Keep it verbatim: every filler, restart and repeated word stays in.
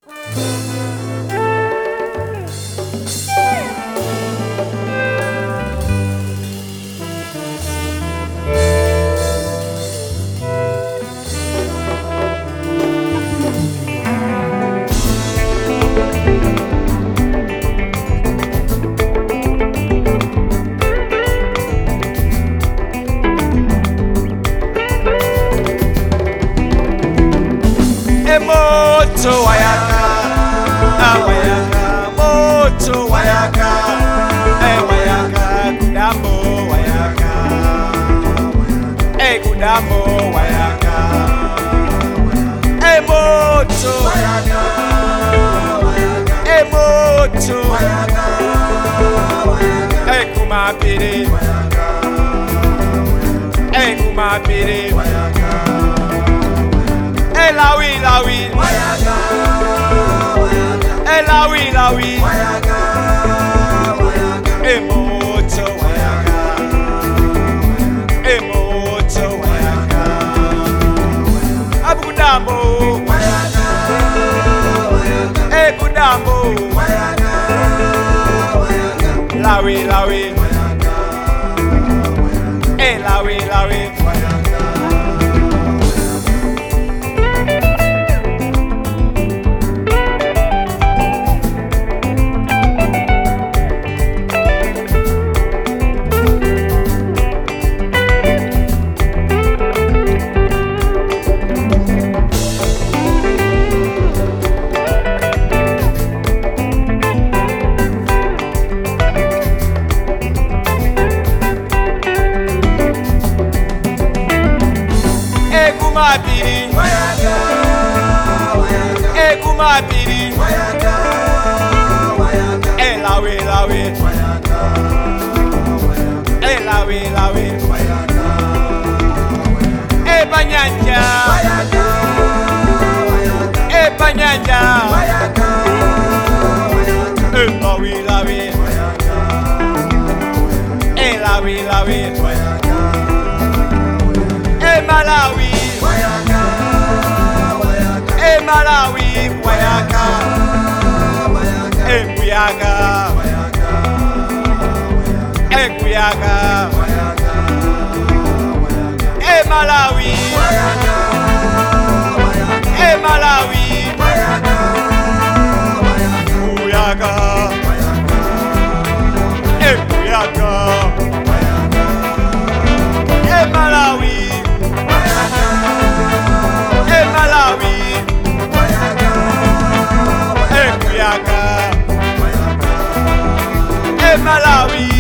Moto wayaka, awayaka, moto wayaka, eh wayaka, kudambo wayaka, eh kudambo wayaka, eh moto wayaka, eh moto wayaka, eh kumapiri, eh kumapiri, eh lawi lawi. Eh lawi lawi, eh moto wayaka, eh moto wayaka, abu kudambo wayaka, eh kudambo wayaka, lawi lawi, eh lawi lawi. Kumapiri wayaka, eh kumapiri wayaka, eh lawi lawi wayaka, eh lawi lawi wayaka, eh banyanja wayaka, eh banyanja wayaka, eh lawi lawi wayaka, eh lawi lawi wayaka, eh Malawi. Eh Malawi wayaka, eh kuyaga, eh kuyaga, eh Malawi, eh Malawi, kuyaga, eh kuyaga, eh Malawi, eh Malawi. Eh Malawi.